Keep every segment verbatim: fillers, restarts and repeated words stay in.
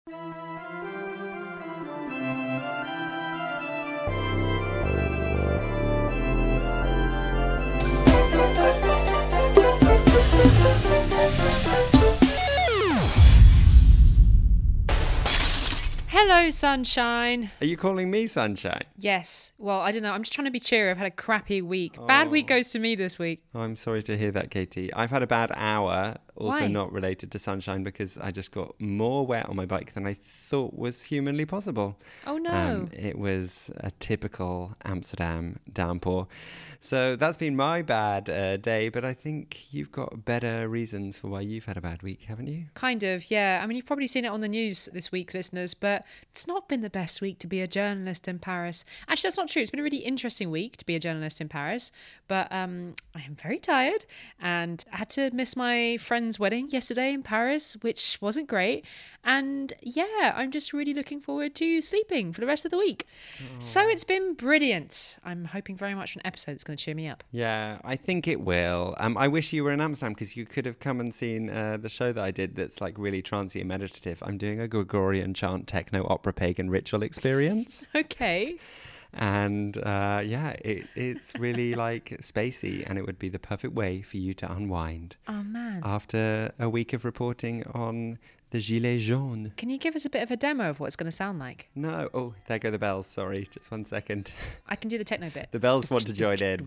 Hello, sunshine. Are you calling me sunshine? Yes. Well, I don't know. I'm just trying to be cheery. I've had a crappy week. Oh. Bad week goes to me this week. Oh, I'm sorry to hear that, Katie. I've had a bad hour, also Why? Not related to sunshine, because I just got more wet on my bike than I thought was humanly possible. Oh, no. Um, it was a typical Amsterdam downpour. So that's been my bad uh, day, but I think you've got better reasons for why you've had a bad week, haven't you? Kind of, yeah. I mean, you've probably seen it on the news this week, listeners, but it's not been the best week to be a journalist in Paris. Actually, that's not true. It's been a really interesting week to be a journalist in Paris, but um, I am very tired and I had to miss my friend's wedding yesterday in Paris, which wasn't great. And yeah, I'm just really looking forward to sleeping for the rest of the week. Oh. So it's been brilliant. I'm hoping very much for an episode that's going to cheer me up. Yeah, I think it will. Um, I wish you were in Amsterdam because you could have come and seen uh, the show that I did that's like really trancey and meditative. I'm doing a Gregorian chant, techno, opera, pagan ritual experience. Okay. And uh, yeah, it, it's really like spacey, and it would be the perfect way for you to unwind. Oh, man. After a week of reporting on the Gilets jaunes. Can you give us a bit of a demo of what it's going to sound like? No. Oh, there go the bells. Sorry, just one second. I can do the techno bit. The bells want to join in.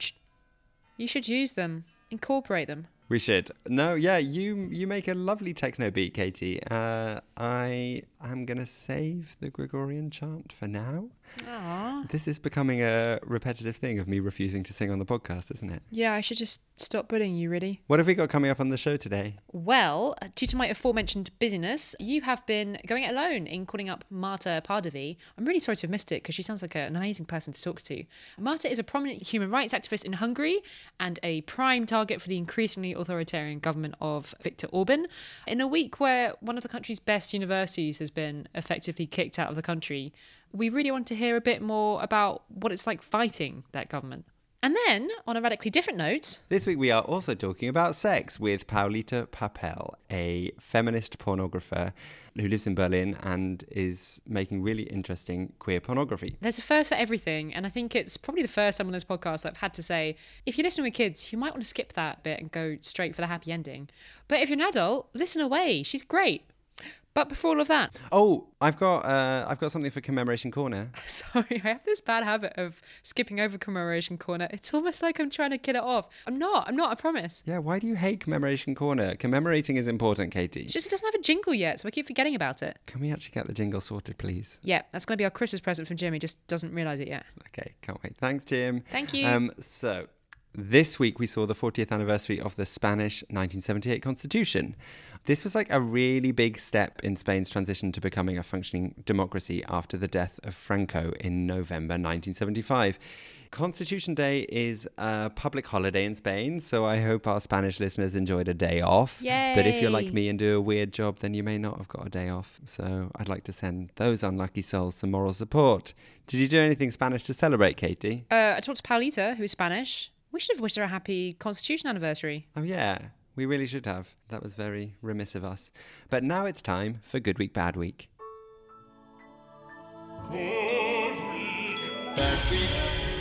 You should use them. Incorporate them. We should. No, yeah, you you make a lovely techno beat, Katie. Uh, I am going to save the Gregorian chant for now. Aww. This is becoming a repetitive thing of me refusing to sing on the podcast, isn't it? Yeah, I should just stop bullying you, really. What have we got coming up on the show today? Well, due to my aforementioned busyness, you have been going it alone in calling up Marta Pardavi. I'm really sorry to have missed it because she sounds like a, an amazing person to talk to. Marta is a prominent human rights activist in Hungary and a prime target for the increasingly authoritarian government of Viktor Orban. In a week where one of the country's best universities has been effectively kicked out of the country, we really want to hear a bit more about what it's like fighting that government. And then, on a radically different note... This week we are also talking about sex with Paulita Papel, a feminist pornographer who lives in Berlin and is making really interesting queer pornography. There's a first for everything, and I think it's probably the first time on this podcast I've had to say, if you're listening with kids, you might want to skip that bit and go straight for the happy ending. But if you're an adult, listen away. She's great. But before all of that... Oh, I've got uh, I've got something for Commemoration Corner. Sorry, I have this bad habit of skipping over Commemoration Corner. It's almost like I'm trying to kill it off. I'm not, I'm not, I promise. Yeah, why do you hate Commemoration Corner? Commemorating is important, Katie. It's just it doesn't have a jingle yet, so I keep forgetting about it. Can we actually get the jingle sorted, please? Yeah, that's going to be our Christmas present from Jim. He just doesn't realise it yet. Okay, can't wait. Thanks, Jim. Thank you. Um, so... This week we saw the fortieth anniversary of the Spanish nineteen seventy-eight Constitution. This was like a really big step in Spain's transition to becoming a functioning democracy after the death of Franco in November nineteen seventy-five. Constitution Day is a public holiday in Spain, so I hope our Spanish listeners enjoyed a day off. Yay! But if you're like me and do a weird job, then you may not have got a day off. So I'd like to send those unlucky souls some moral support. Did you do anything Spanish to celebrate, Katie? Uh, I talked to Paulita, who is Spanish. We should have wished her a happy Constitution anniversary. Oh, yeah. We really should have. That was very remiss of us. But now it's time for Good Week, Bad Week. Good week, bad week.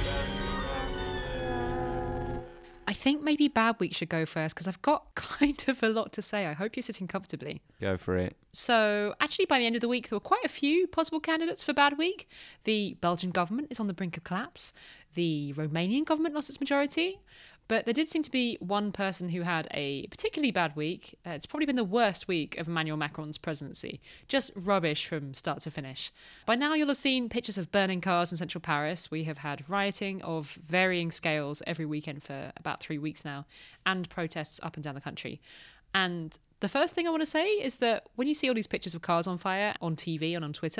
I think maybe Bad Week should go first because I've got kind of a lot to say. I hope you're sitting comfortably. Go for it. So actually by the end of the week, there were quite a few possible candidates for Bad Week. The Belgian government is on the brink of collapse. The Romanian government lost its majority. But there did seem to be one person who had a particularly bad week. Uh, it's probably been the worst week of Emmanuel Macron's presidency. Just rubbish from start to finish. By now you'll have seen pictures of burning cars in central Paris. We have had rioting of varying scales every weekend for about three weeks now, and protests up and down the country. And the first thing I want to say is that when you see all these pictures of cars on fire on T V and on Twitter,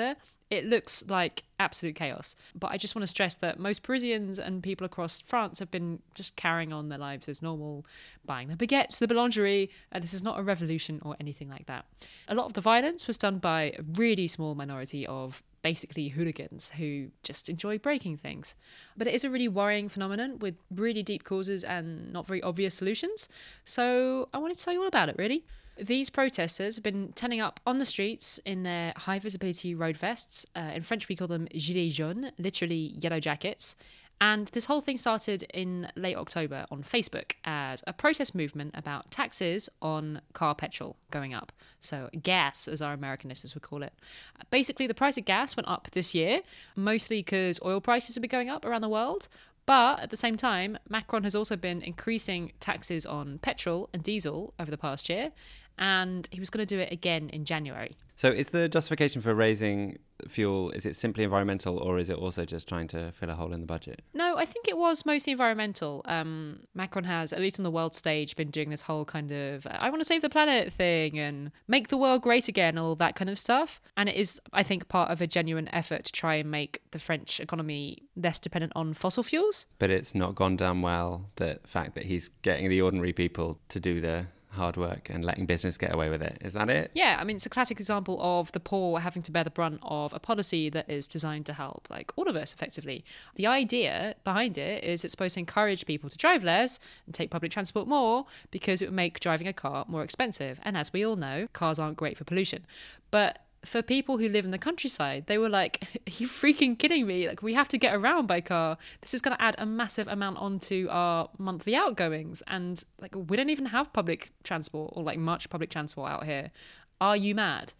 It looks like absolute chaos. But I just want to stress that most Parisians and people across France have been just carrying on their lives as normal, buying the baguettes, the boulangerie. Uh, this is not a revolution or anything like that. A lot of the violence was done by a really small minority of basically hooligans who just enjoy breaking things. But it is a really worrying phenomenon with really deep causes and not very obvious solutions. So I wanted to tell you all about it, really. These protesters have been turning up on the streets in their high visibility road vests. Uh, in French, we call them gilets jaunes, literally yellow jackets. And this whole thing started in late October on Facebook as a protest movement about taxes on car petrol going up. So gas, as our American listeners would call it. Basically, the price of gas went up this year, mostly because oil prices have been going up around the world. But at the same time, Macron has also been increasing taxes on petrol and diesel over the past year. And he was going to do it again in January. So is the justification for raising fuel, is it simply environmental, or is it also just trying to fill a hole in the budget? No, I think it was mostly environmental. Um, Macron has, at least on the world stage, been doing this whole kind of I want to save the planet thing and make the world great again, all that kind of stuff. And it is, I think, part of a genuine effort to try and make the French economy less dependent on fossil fuels. But it's not gone down well, the fact that he's getting the ordinary people to do the hard work and letting business get away with it. Is that it? Yeah, I mean, it's a classic example of the poor having to bear the brunt of a policy that is designed to help, like, all of us, effectively. The idea behind it is it's supposed to encourage people to drive less and take public transport more because it would make driving a car more expensive. And as we all know, cars aren't great for pollution. But for people who live in the countryside, they were like, are you freaking kidding me? Like, we have to get around by car. This is going to add a massive amount onto our monthly outgoings. And like, we don't even have public transport or like much public transport out here. Are you mad?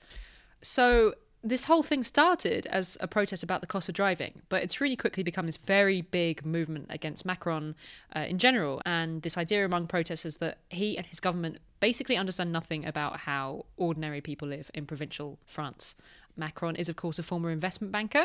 So this whole thing started as a protest about the cost of driving, but it's really quickly become this very big movement against Macron uh, in general. And this idea among protesters that he and his government basically understand nothing about how ordinary people live in provincial France. Macron is, of course, a former investment banker.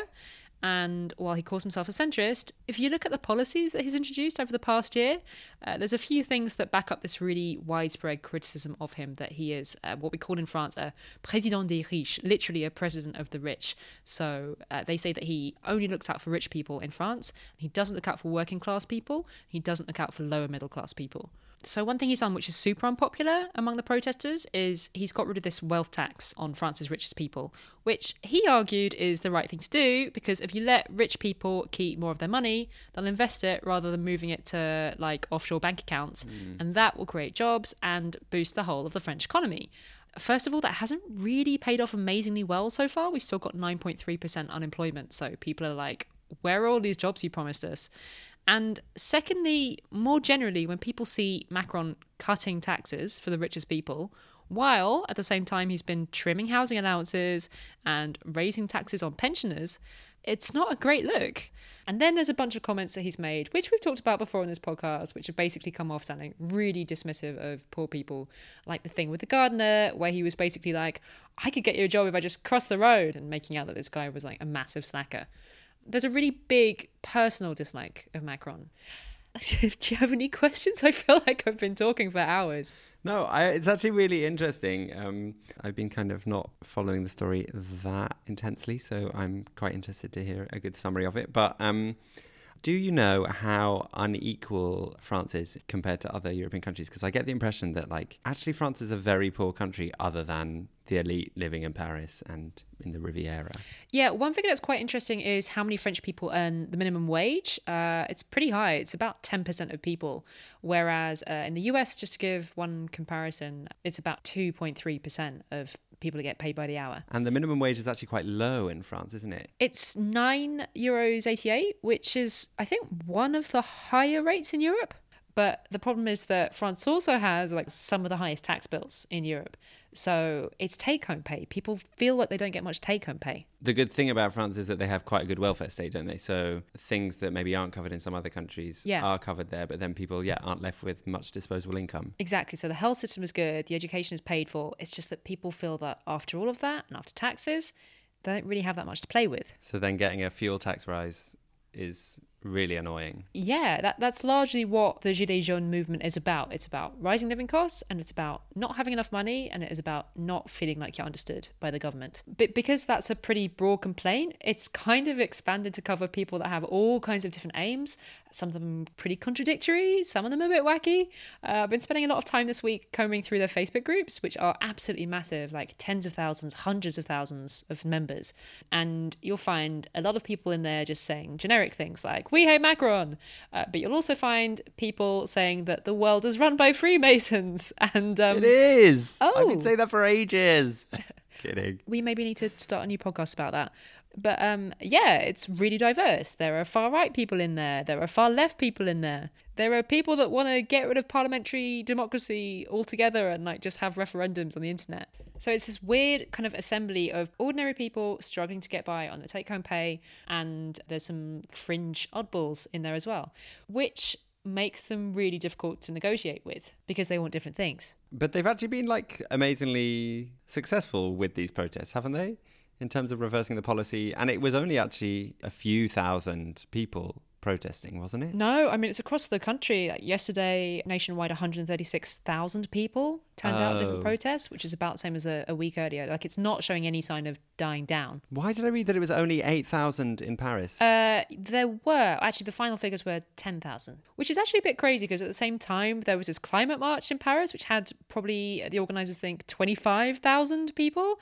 And while he calls himself a centrist, if you look at the policies that he's introduced over the past year, uh, there's a few things that back up this really widespread criticism of him, that he is uh, what we call in France a président des riches, literally a president of the rich. So uh, they say that he only looks out for rich people in France. And he doesn't look out for working class people. He doesn't look out for lower middle class people. So one thing he's done, which is super unpopular among the protesters, is he's got rid of this wealth tax on France's richest people, which he argued is the right thing to do, because if you let rich people keep more of their money, they'll invest it rather than moving it to like offshore bank accounts, mm. and that will create jobs and boost the whole of the French economy. First of all, that hasn't really paid off amazingly well so far. We've still got nine point three percent unemployment, so people are like, where are all these jobs you promised us? And secondly, more generally, when people see Macron cutting taxes for the richest people, while at the same time he's been trimming housing allowances and raising taxes on pensioners, it's not a great look. And then there's a bunch of comments that he's made, which we've talked about before in this podcast, which have basically come off sounding really dismissive of poor people. Like the thing with the gardener, where he was basically like, I could get you a job if I just crossed the road, and making out that this guy was like a massive slacker. There's a really big personal dislike of Macron. Do you have any questions? I feel like I've been talking for hours. No, I, it's actually really interesting. Um, I've been kind of not following the story that intensely, so I'm quite interested to hear a good summary of it. But um, do you know how unequal France is compared to other European countries? Because I get the impression that, like, actually France is a very poor country other than the elite living in Paris and in the Riviera. Yeah, one thing that's quite interesting is how many French people earn the minimum wage. Uh, it's pretty high. It's about ten percent of people. Whereas uh, in the U S, just to give one comparison, it's about two point three percent of people that get paid by the hour. And the minimum wage is actually quite low in France, isn't it? It's nine euros eighty-eight, which is, I think, one of the higher rates in Europe. But the problem is that France also has like some of the highest tax bills in Europe. So it's take-home pay. People feel like they don't get much take-home pay. The good thing about France is that they have quite a good welfare state, don't they? So things that maybe aren't covered in some other countries yeah. are covered there, but then people, yeah, aren't left with much disposable income. Exactly. So the health system is good. The education is paid for. It's just that people feel that after all of that and after taxes, they don't really have that much to play with. So then getting a fuel tax rise is really annoying. Yeah, that, that's largely what the Gilets jaunes movement is about. It's about rising living costs, and it's about not having enough money, and it is about not feeling like you're understood by the government. But because that's a pretty broad complaint, it's kind of expanded to cover people that have all kinds of different aims. Some of them pretty contradictory, some of them a bit wacky. Uh, I've been spending a lot of time this week combing through their Facebook groups, which are absolutely massive, like tens of thousands, hundreds of thousands of members. And you'll find a lot of people in there just saying generic things like, we hate Macron. Uh, but you'll also find people saying that the world is run by Freemasons. And um, It is. Oh. I've been saying that for ages. Kidding. We maybe need to start a new podcast about that. But um, yeah, it's really diverse. There are far right people in there. There are far left people in there. There are people that want to get rid of parliamentary democracy altogether and like just have referendums on the internet. So it's this weird kind of assembly of ordinary people struggling to get by on the take-home pay, and there's some fringe oddballs in there as well, which makes them really difficult to negotiate with because they want different things. But they've actually been like amazingly successful with these protests, haven't they? In terms of reversing the policy. And it was only actually a few thousand people protesting, wasn't it? No, I mean, it's across the country. Like yesterday, nationwide, one hundred thirty-six thousand people turned out at different Oh. protests, which is about the same as a, a week earlier. Like, it's not showing any sign of dying down. Why did I read that it was only eight thousand in Paris? Uh, there were, actually, the final figures were ten thousand, which is actually a bit crazy because at the same time, there was this climate march in Paris, which had probably, the organisers think, twenty-five thousand people.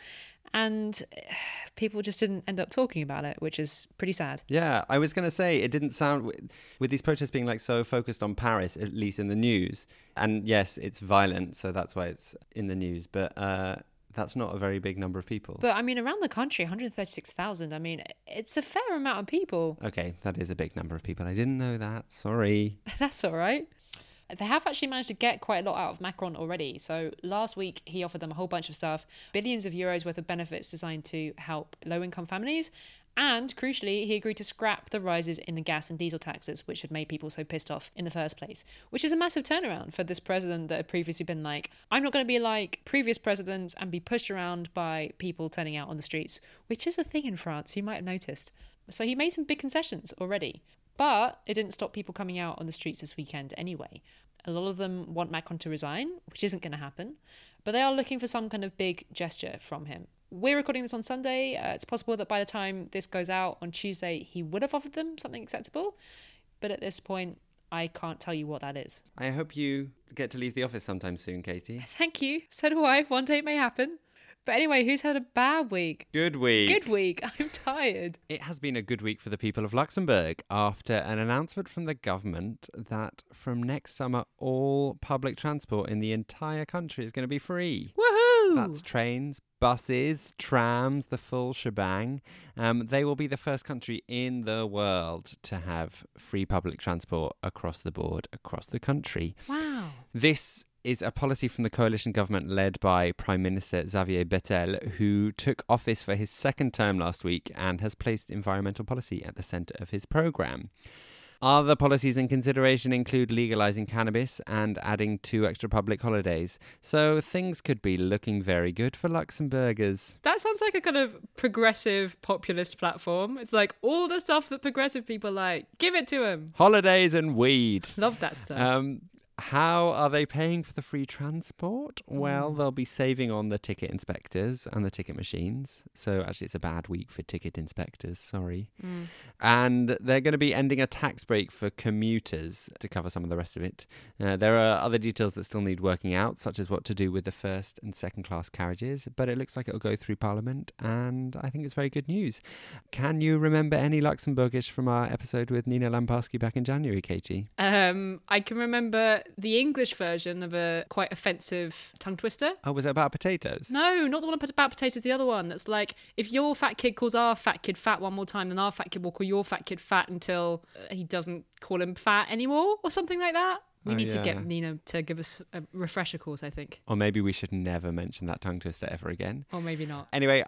And people just didn't end up talking about it, which is pretty sad. Yeah, I was going to say, it didn't sound, with these protests being like so focused on Paris, at least in the news, and yes, it's violent, so that's why it's in the news, but uh, that's not a very big number of people. But I mean, around the country, one hundred thirty-six thousand, I mean, it's a fair amount of people. Okay, that is a big number of people. I didn't know that. Sorry. That's all right. They have actually managed to get quite a lot out of Macron already. So last week, he offered them a whole bunch of stuff, billions of euros worth of benefits designed to help low-income families. And crucially, he agreed to scrap the rises in the gas and diesel taxes, which had made people so pissed off in the first place, which is a massive turnaround for this president that had previously been like, I'm not going to be like previous presidents and be pushed around by people turning out on the streets, which is a thing in France, you might have noticed. So he made some big concessions already. But it didn't stop people coming out on the streets this weekend anyway. A lot of them want Macron to resign, which isn't going to happen, but they are looking for some kind of big gesture from him. We're recording this on Sunday. Uh, it's possible that by the time this goes out on Tuesday, he would have offered them something acceptable. But at this point, I can't tell you what that is. I hope you get to leave the office sometime soon, Katie. Thank you. So do I. One day it may happen. But anyway, who's had a bad week? Good week. Good week. I'm tired. It has been a good week for the people of Luxembourg after an announcement from the government that from next summer, all public transport in the entire country is going to be free. Woohoo! That's trains, buses, trams, the full shebang. Um, they will be the first country in the world to have free public transport across the board, across the country. Wow. This is a policy from the coalition government led by Prime Minister Xavier Bettel, who took office for his second term last week and has placed environmental policy at the centre of his programme. Other policies in consideration include legalising cannabis and adding two extra public holidays. So things could be looking very good for Luxembourgers. That sounds like a kind of progressive populist platform. It's like all the stuff that progressive people like. Give it to them. Holidays and weed. Love that stuff. Um, how are they paying for the free transport? Well, they'll be saving on the ticket inspectors and the ticket machines. So actually, it's a bad week for ticket inspectors, sorry. Mm. And they're going to be ending a tax break for commuters to cover some of the rest of it. Uh, there are other details that still need working out, such as what to do with the first and second class carriages. But it looks like it'll go through Parliament, and I think it's very good news. Can you remember any Luxembourgish from our episode with Nina Lamparski back in January, Katie? Um, I can remember the English version of a quite offensive tongue twister. Oh, was it about potatoes? No, not the one about potatoes, the other one. That's like, if your fat kid calls our fat kid fat one more time, then our fat kid will call your fat kid fat until uh, he doesn't call him fat anymore, or something like that. We Oh, need yeah. to get Nina to give us a refresher course, I think. Or maybe we should never mention that tongue twister ever again. Or maybe not. Anyway,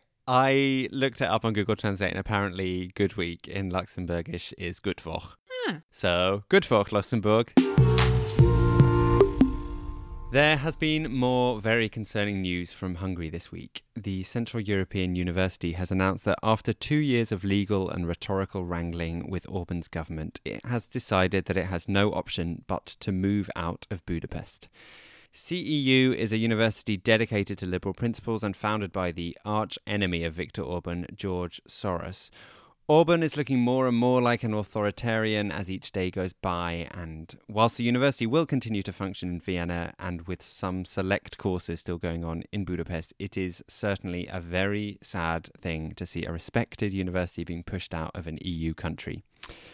I looked it up on Google Translate, and apparently good week in Luxembourgish is good Woche. Ah. So, good Woche, Luxembourg. There has been more very concerning news from Hungary this week. The Central European University has announced that after two years of legal and rhetorical wrangling with Orban's government, it has decided that it has no option but to move out of Budapest. C E U is a university dedicated to liberal principles and founded by the arch-enemy of Viktor Orban, George Soros. Orban is looking more and more like an authoritarian as each day goes by, and whilst the university will continue to function in Vienna and with some select courses still going on in Budapest, it is certainly a very sad thing to see a respected university being pushed out of an E U country.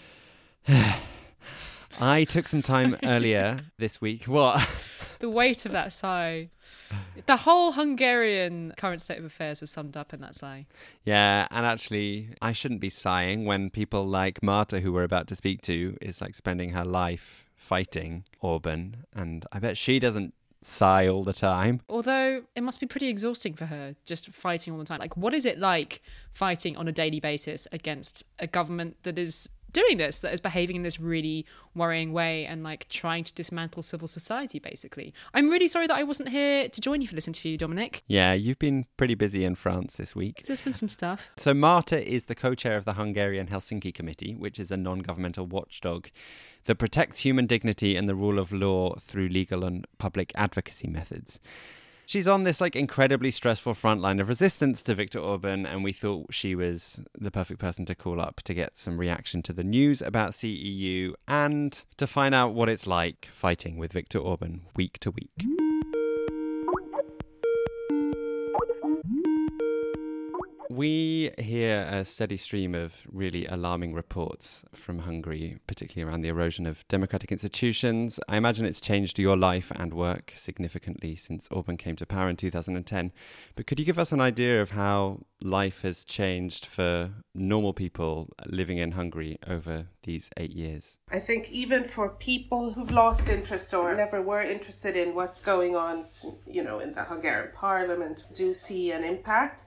I took some time Sorry. earlier this week. What? The weight of that sigh. The whole Hungarian current state of affairs was summed up in that sigh. Yeah, and actually, I shouldn't be sighing when people like Marta, who we're about to speak to, is like spending her life fighting Orban, and I bet she doesn't sigh all the time. Although it must be pretty exhausting for her just fighting all the time. Like, what is it like fighting on a daily basis against a government that is doing this, that is behaving in this really worrying way and like trying to dismantle civil society, basically? I'm really sorry that I wasn't here to join you for this interview, Dominic. Yeah, you've been pretty busy in France this week. There's been some stuff. So Marta is the co-chair of the Hungarian Helsinki Committee, which is a non-governmental watchdog that protects human dignity and the rule of law through legal and public advocacy methods. She's on this like incredibly stressful front line of resistance to Viktor Orban, and we thought she was the perfect person to call up to get some reaction to the news about C E U and to find out what it's like fighting with Viktor Orban week to week. We hear a steady stream of really alarming reports from Hungary, particularly around the erosion of democratic institutions. I imagine it's changed your life and work significantly since Orban came to power in two thousand ten. But could you give us an idea of how life has changed for normal people living in Hungary over these eight years? I think even for people who've lost interest or never were interested in what's going on, you know, in the Hungarian parliament, do see an impact.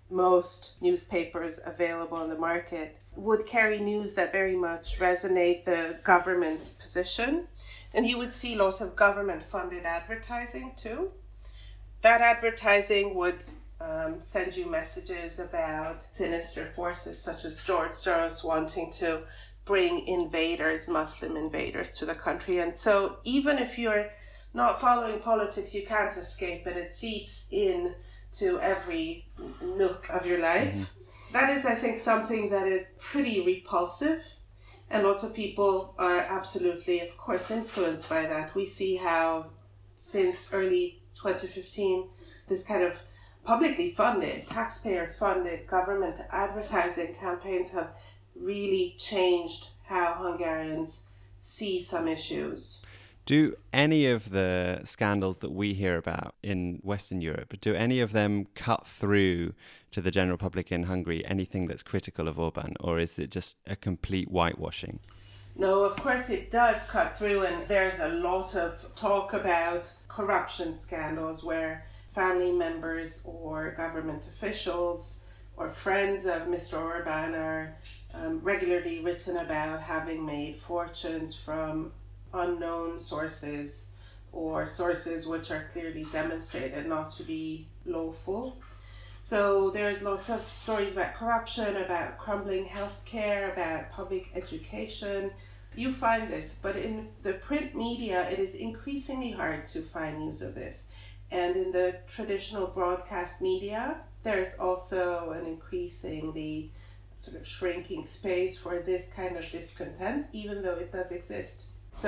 Most newspapers available on the market would carry news that very much resonate the government's position. And you would see lots of government-funded advertising too. That advertising would um, send you messages about sinister forces such as George Soros wanting to bring invaders, Muslim invaders, to the country. And so even if you're not following politics, you can't escape it. It seeps in to every nook of your life. Mm-hmm. That is, I think, something that is pretty repulsive, and lots of people are absolutely, of course, influenced by that. We see how since early twenty fifteen, this kind of publicly funded, taxpayer-funded government advertising campaigns have really changed how Hungarians see some issues. Do any of the scandals that we hear about in Western Europe, do any of them cut through to the general public in Hungary, anything that's critical of Orban, or is it just a complete whitewashing? No, of course it does cut through, and there's a lot of talk about corruption scandals where family members or government officials or friends of Mister Orban are um, regularly written about having made fortunes from unknown sources or sources which are clearly demonstrated not to be lawful. So there's lots of stories about corruption, about crumbling healthcare, about public education. You find this, but in the print media, it is increasingly hard to find news of this. And in the traditional broadcast media, there's also an increasingly sort of shrinking space for this kind of discontent, even though it does exist.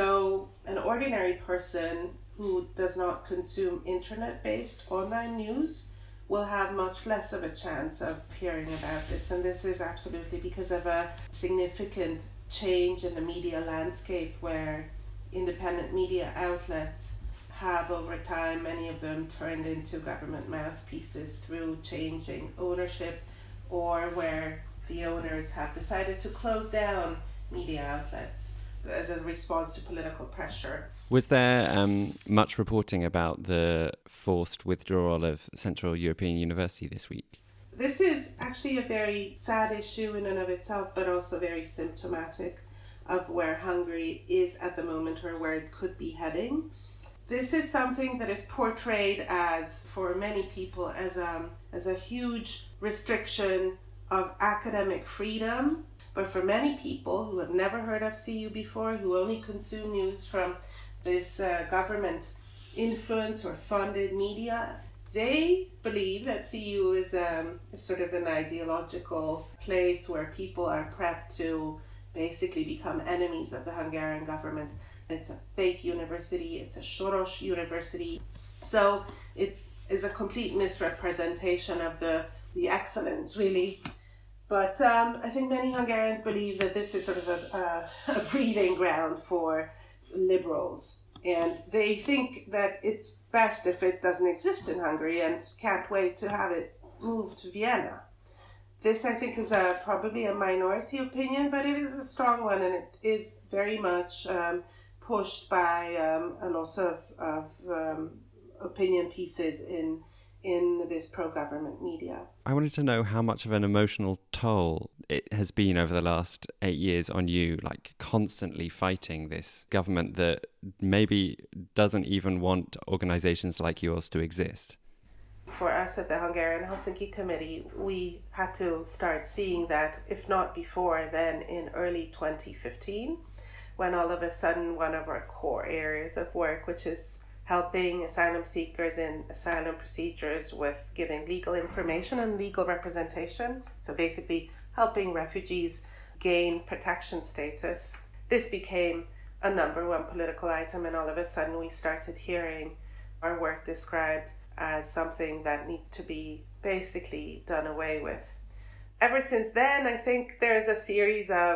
So an ordinary person who does not consume internet-based online news will have much less of a chance of hearing about this. And this is absolutely because of a significant change in the media landscape where independent media outlets have over time, many of them turned into government mouthpieces through changing ownership, or where the owners have decided to close down media outlets as a response to political pressure. Was there um, much reporting about the forced withdrawal of Central European University this week? This is actually a very sad issue in and of itself, but also very symptomatic of where Hungary is at the moment or where it could be heading. this is something that is portrayed as, for many people, as a, as a huge restriction of academic freedom. But for many people who have never heard of C U before, who only consume news from this uh, government influence or funded media, they believe that C U is um, sort of an ideological place where people are prepped to basically become enemies of the Hungarian government. It's a fake university, it's a Soros university. So it is a complete misrepresentation of the, the excellence, really. But um, I think many Hungarians believe that this is sort of a, a, a breeding ground for liberals. And they think that it's best if it doesn't exist in Hungary and can't wait to have it moved to Vienna. This, I think, is a, probably a minority opinion, but it is a strong one, and it is very much um, pushed by um, a lot of, of um, opinion pieces in in this pro-government media. I wanted to know how much of an emotional toll it has been over the last eight years on you, like constantly fighting this government that maybe doesn't even want organizations like yours to exist. For us at the Hungarian Helsinki Committee, we had to start seeing that, if not before, then in early twenty fifteen, when all of a sudden one of our core areas of work, which is helping asylum seekers in asylum procedures with giving legal information and legal representation, so basically helping refugees gain protection status, this became a number one political item, and all of a sudden we started hearing our work described as something that needs to be basically done away with. Ever since then, I think there's a series of,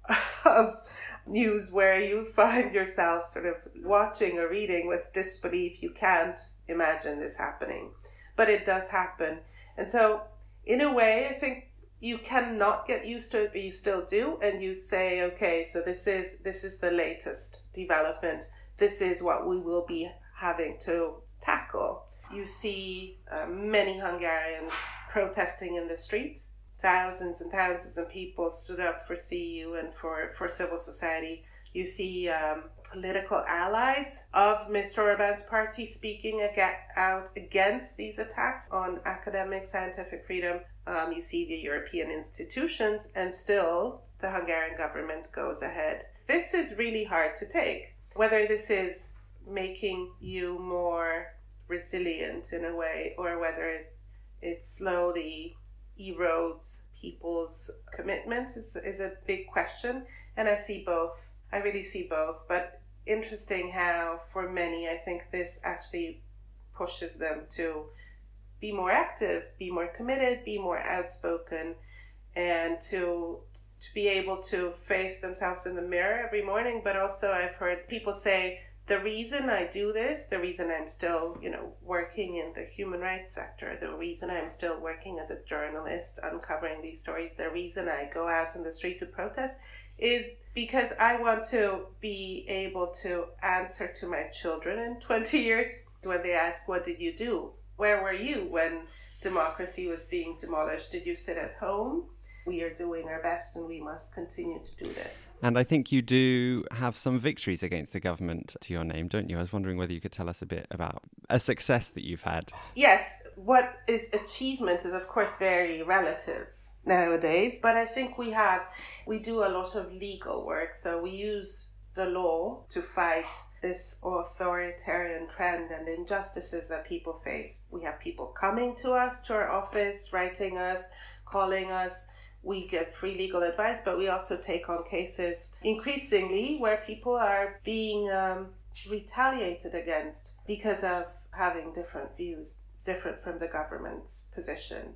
of news where you find yourself sort of watching or reading with disbelief. You can't imagine this happening, but it does happen. And so in a way, I think you cannot get used to it, but you still do, and you say, okay, so this is this is the latest development. This is what we will be having to tackle. You see uh, many Hungarians protesting in the street. Thousands and thousands of people stood up for C U and for, for civil society. You see um, political allies of Mister Orbán's party speaking ag- out against these attacks on academic scientific freedom. Um, you see the European institutions, and still the Hungarian government goes ahead. This is really hard to take. Whether this is making you more resilient in a way, or whether it, it slowly erodes people's commitment is, is a big question, and I see both. I really see both, but interesting how for many I think this actually pushes them to be more active, be more committed, be more outspoken, and to to be able to face themselves in the mirror every morning. But also I've heard people say, the reason I do this, the reason I'm still, you know, working in the human rights sector, the reason I'm still working as a journalist, uncovering these stories, the reason I go out in the street to protest is because I want to be able to answer to my children in twenty years when they ask, what did you do? Where were you when democracy was being demolished? Did you sit at home? We are doing our best, and we must continue to do this. And I think you do have some victories against the government to your name, don't you? I was wondering whether you could tell us a bit about a success that you've had. Yes, what is achievement is of course very relative nowadays, but I think we have, we do a lot of legal work, so we use the law to fight this authoritarian trend and injustices that people face. We have people coming to us, to our office, writing us, calling us. We give free legal advice, but we also take on cases increasingly where people are being um, retaliated against because of having different views, different from the government's position.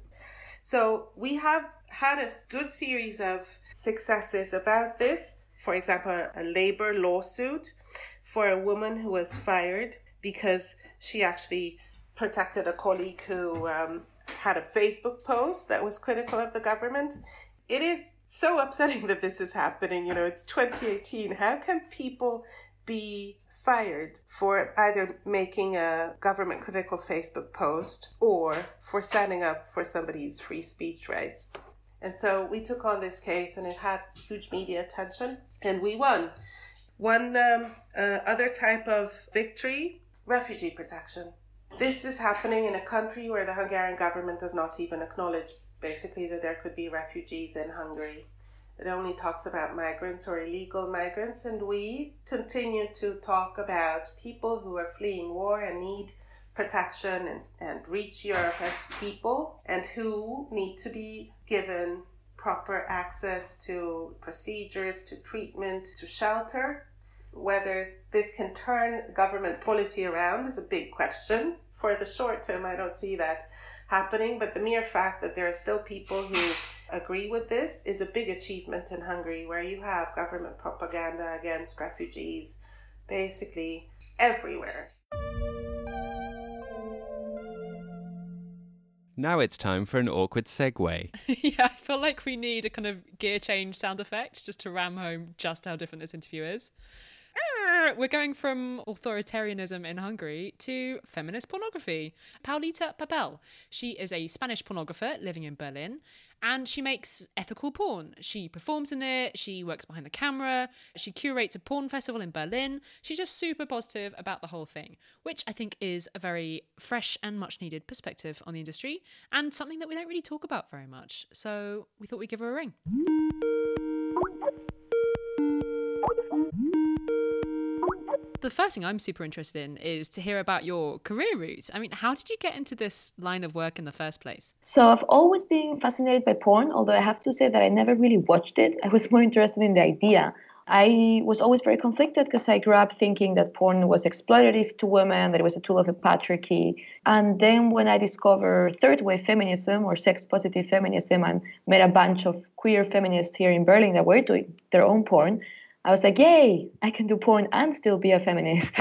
So we have had a good series of successes about this. For example, a labor lawsuit for a woman who was fired because she actually protected a colleague who um, had a Facebook post that was critical of the government. It is so upsetting that this is happening. You know, it's twenty eighteen. How can people be fired for either making a government critical Facebook post or for standing up for somebody's free speech rights? And so we took on this case, and it had huge media attention, and we won. One um, uh, other type of victory refugee protection. This is happening in a country where the Hungarian government does not even acknowledge basically that there could be refugees in Hungary. It only talks about migrants or illegal migrants, and we continue to talk about people who are fleeing war and need protection and, and reach Europe as people, and who need to be given proper access to procedures, to treatment, to shelter. Whether this can turn government policy around is a big question. For the short term, I don't see that happening, but the mere fact that there are still people who agree with this is a big achievement in Hungary, where you have government propaganda against refugees basically everywhere. Now it's time for an awkward segue. Yeah, I feel like we need a kind of gear change sound effect just to ram home just how different this interview is. We're going from authoritarianism in Hungary to feminist pornography. Paulita Papel. She is a Spanish pornographer living in Berlin, and she makes ethical porn. She performs in it, she works behind the camera, she curates a porn festival in Berlin. She's just super positive about the whole thing, which I think is a very fresh and much needed perspective on the industry, and something that we don't really talk about very much. So we thought we'd give her a ring. The first thing I'm super interested in is to hear about your career route. I mean, how did you get into this line of work in the first place? So I've always been fascinated by porn, although I have to say that I never really watched it. I was more interested in the idea. I was always very conflicted because I grew up thinking that porn was exploitative to women, that it was a tool of the patriarchy. And then when I discovered third wave feminism or sex positive feminism and met a bunch of queer feminists here in Berlin that were doing their own porn, I was like, yay, I can do porn and still be a feminist.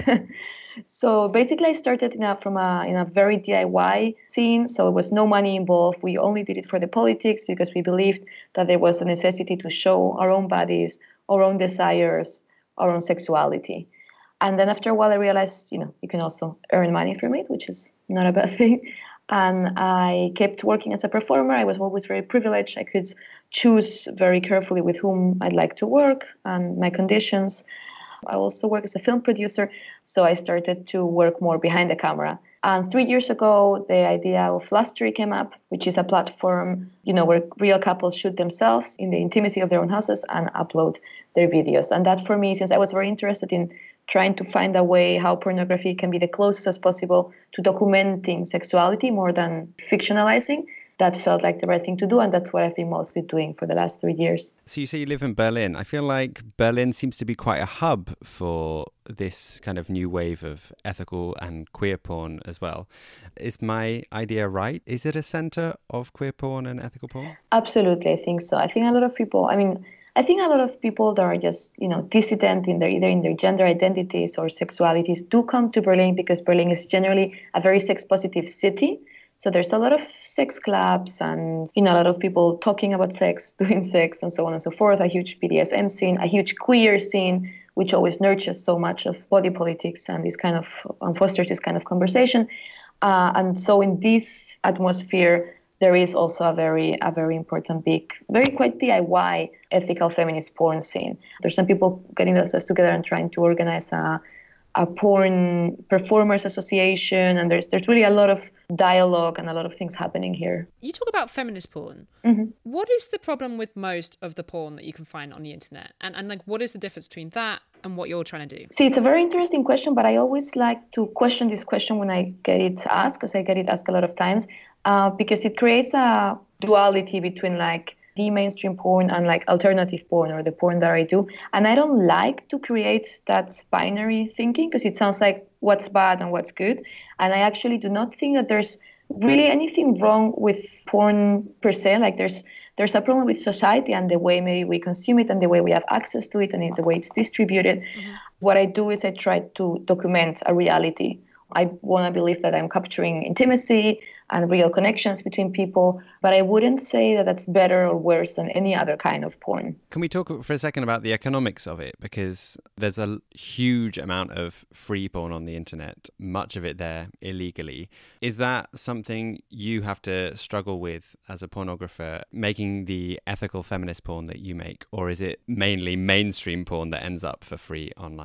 So basically I started in a, from a, in a very D I Y scene. So it was no money involved. We only did it for the politics because we believed that there was a necessity to show our own bodies, our own desires, our own sexuality. And then after a while I realized, you know, you can also earn money from it, which is not a bad thing. And I kept working as a performer. I was always very privileged. I could choose very carefully with whom I'd like to work and my conditions. I also work as a film producer, so I started to work more behind the camera. And three years ago, the idea of Lustry came up, which is a platform, you know, where real couples shoot themselves in the intimacy of their own houses and upload their videos. And that for me, since I was very interested in trying to find a way how pornography can be the closest as possible to documenting sexuality more than fictionalizing, that felt like the right thing to do, and that's what I've been mostly doing for the last three years. So you say you live in Berlin. I feel like Berlin seems to be quite a hub for this kind of new wave of ethical and queer porn as well. Is my idea right? Is it a center of queer porn and ethical porn? Absolutely, I think so. I think a lot of people, I mean, I think a lot of people that are just, you know, dissident in their either in their gender identities or sexualities do come to Berlin because Berlin is generally a very sex-positive city. So there's a lot of sex clubs and, you know, a lot of people talking about sex, doing sex, and so on and so forth. A huge B D S M scene, a huge queer scene, which always nurtures so much of body politics and this kind of and fosters this kind of conversation. Uh, and so in this atmosphere, there is also a very, a very important, big, very quite D I Y ethical feminist porn scene. There's some people getting themselves together and trying to organize a, a porn performers association, and there's there's really a lot of dialogue and a lot of things happening here. You talk about feminist porn. Mm-hmm. What is the problem with most of the porn that you can find on the internet? And and like, what is the difference between that and what you're trying to do? See, it's a very interesting question, but I always like to question this question when I get it asked, because I get it asked a lot of times, uh, because it creates a duality between like the mainstream porn and like alternative porn or the porn that I do. And I don't like to create that binary thinking because it sounds like what's bad and what's good. And I actually do not think that there's really anything wrong with porn per se. Like there's there's a problem with society and the way maybe we consume it and the way we have access to it and the way it's distributed. Mm-hmm. What I do is I try to document a reality. I want to believe that I'm capturing intimacy and real connections between people, but I wouldn't say that that's better or worse than any other kind of porn. Can we talk for a second about the economics of it? Because there's a huge amount of free porn on the internet, much of it there illegally. Is that something you have to struggle with as a pornographer, making the ethical feminist porn that you make, or is it mainly mainstream porn that ends up for free online?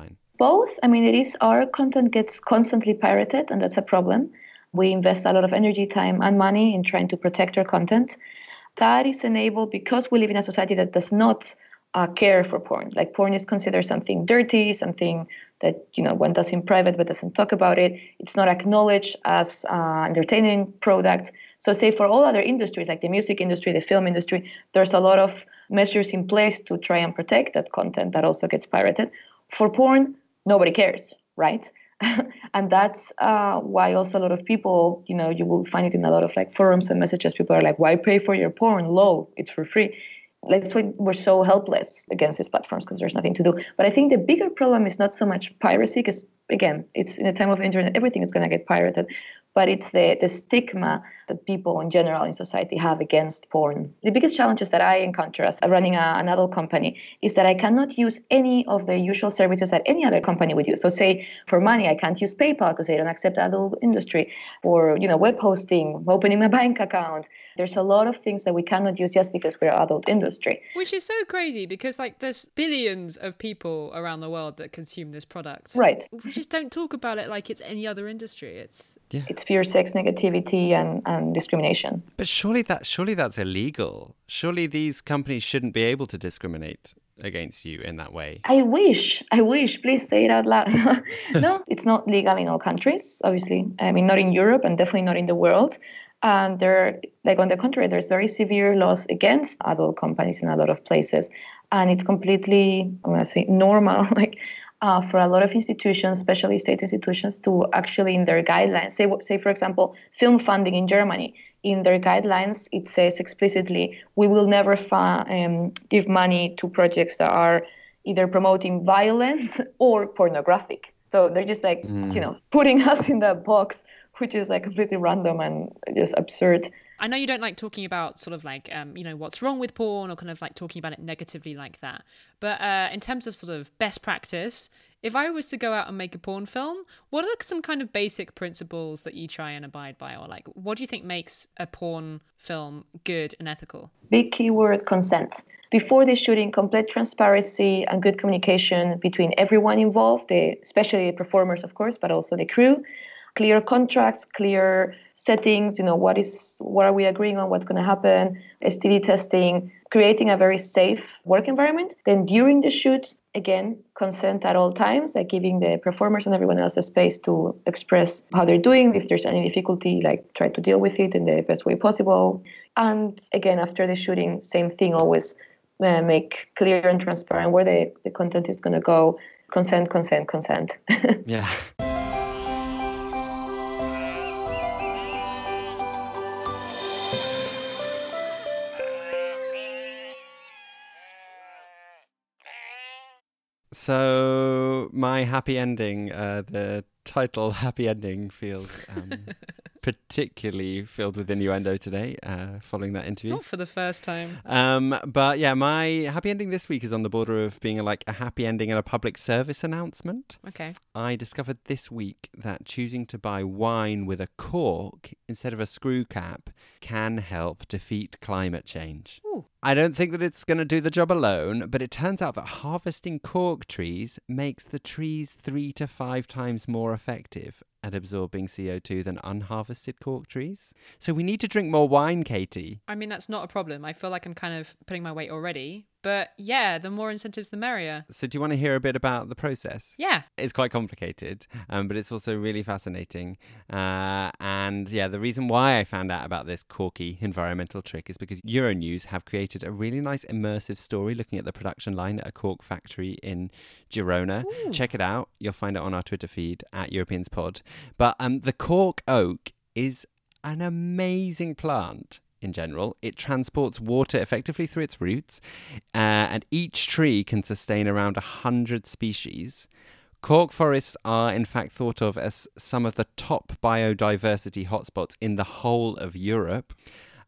both. I mean, it is our content gets constantly pirated, and that's a problem. We invest a lot of energy, time, and money in trying to protect our content. That is enabled because we live in a society that does not uh, care for porn. Like porn is considered something dirty, something that, you know, one does in private but doesn't talk about it. It's not acknowledged as an entertaining product. So say for all other industries, like the music industry, the film industry, there's a lot of measures in place to try and protect that content that also gets pirated. For porn, nobody cares, right? And that's uh, why also a lot of people, you know, you will find it in a lot of like forums and messages. People are like, why pay for your porn? Low, it's for free. That's why we're so helpless against these platforms, because there's nothing to do. But I think the bigger problem is not so much piracy, because again, it's in a time of internet, everything is going to get pirated. But it's the, the stigma that people in general in society have against porn. The biggest challenges that I encounter as running a, an adult company is that I cannot use any of the usual services that any other company would use. So say for money, I can't use PayPal because they don't accept adult industry. Or, you know, web hosting, opening my bank account. There's a lot of things that we cannot use just because we're adult industry. Which is so crazy because like there's billions of people around the world that consume this product. Right. We just don't talk about it like it's any other industry. It's Yeah. It's pure sex negativity and, and discrimination. But surely that surely that's illegal. Surely these companies shouldn't be able to discriminate against you in that way. I wish, I wish, please say it out loud. No, it's not legal in all countries, obviously. I mean, not in Europe and definitely not in the world. And there, like on the contrary, there's very severe laws against adult companies in a lot of places. And it's completely, I'm going to say, normal, like uh, for a lot of institutions, especially state institutions, to actually in their guidelines, say, say for example, film funding in Germany, in their guidelines, it says explicitly, we will never fu- um, give money to projects that are either promoting violence or pornographic. So they're just like, mm. you know, putting us in that box, which is like completely random and just absurd. I know you don't like talking about sort of like, um, you know, what's wrong with porn or kind of like talking about it negatively like that. But uh, in terms of sort of best practice, if I was to go out and make a porn film, what are some kind of basic principles that you try and abide by? Or like, what do you think makes a porn film good and ethical? Big keyword, consent. Before the shooting, complete transparency and good communication between everyone involved, the, especially the performers, of course, but also the crew. Clear contracts, clear settings, you know, what is, what are we agreeing on, what's going to happen, S T D testing, creating a very safe work environment. Then during the shoot, again, consent at all times, like giving the performers and everyone else a space to express how they're doing. If there's any difficulty, like try to deal with it in the best way possible. And again, after the shooting, same thing, always uh, make clear and transparent where the, the content is going to go. Consent, consent, consent. Yeah. So my happy ending, uh, the title happy ending feels um, particularly filled with innuendo today, uh, following that interview. Not for the first time. Um, but yeah, my happy ending this week is on the border of being a, like a happy ending and a public service announcement. Okay. I discovered this week that choosing to buy wine with a cork instead of a screw cap can help defeat climate change. Ooh. I don't think that it's going to do the job alone, but it turns out that harvesting cork trees makes the trees three to five times more effective at absorbing C O two than unharvested cork trees. So we need to drink more wine, Katie. I mean, that's not a problem. I feel like I'm kind of putting my weight already. But yeah, the more incentives, the merrier. So do you want to hear a bit about the process? Yeah. It's quite complicated, um, but it's also really fascinating. Uh, and yeah, the reason why I found out about this corky environmental trick is because Euronews have created a really nice immersive story looking at the production line at a cork factory in Girona. Ooh. Check it out. You'll find it on our Twitter feed at Europeans Pod. But um, the cork oak is an amazing plant. In general, it transports water effectively through its roots, uh, and each tree can sustain around one hundred species. Cork forests are in fact thought of as some of the top biodiversity hotspots in the whole of Europe.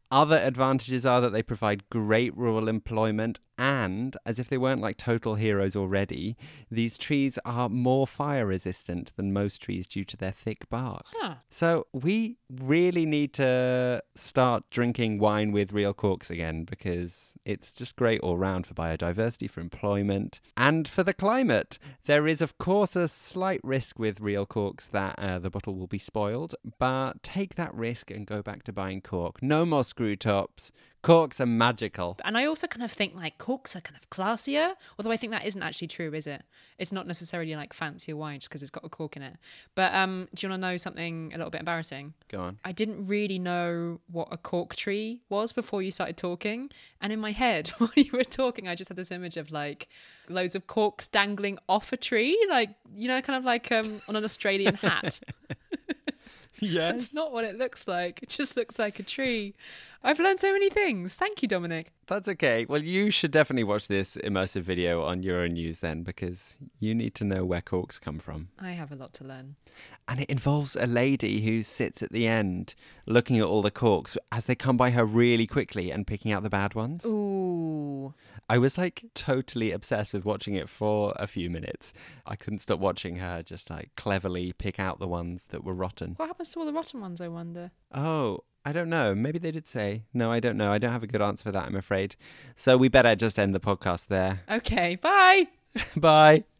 Other advantages are that they provide great rural employment, and, as if they weren't like total heroes already, these trees are more fire resistant than most trees due to their thick bark. Huh. So we really need to start drinking wine with real corks again, because it's just great all round for biodiversity, for employment, and for the climate. There is, of course, a slight risk with real corks that uh, the bottle will be spoiled, but take that risk and go back to buying cork. No more screw tops. Corks are magical. And I also kind of think like corks are kind of classier, although I think that isn't actually true, is it? It's not necessarily like fancier wine just because it's got a cork in it. But um, do you want to know something a little bit embarrassing? Go on. I didn't really know what a cork tree was before you started talking. And in my head, while you were talking, I just had this image of like loads of corks dangling off a tree, like, you know, kind of like um, on an Australian hat. Yes. That's not what it looks like. It just looks like a tree. I've learned so many things. Thank you, Dominic. That's okay. Well, you should definitely watch this immersive video on Euronews then, because you need to know where corks come from. I have a lot to learn. And it involves a lady who sits at the end looking at all the corks as they come by her really quickly and picking out the bad ones. Ooh. I was like totally obsessed with watching it for a few minutes. I couldn't stop watching her just like cleverly pick out the ones that were rotten. What happens to all the rotten ones, I wonder? Oh, I don't know. Maybe they did say. No, I don't know. I don't have a good answer for that, I'm afraid. So we better just end the podcast there. Okay, bye. Bye.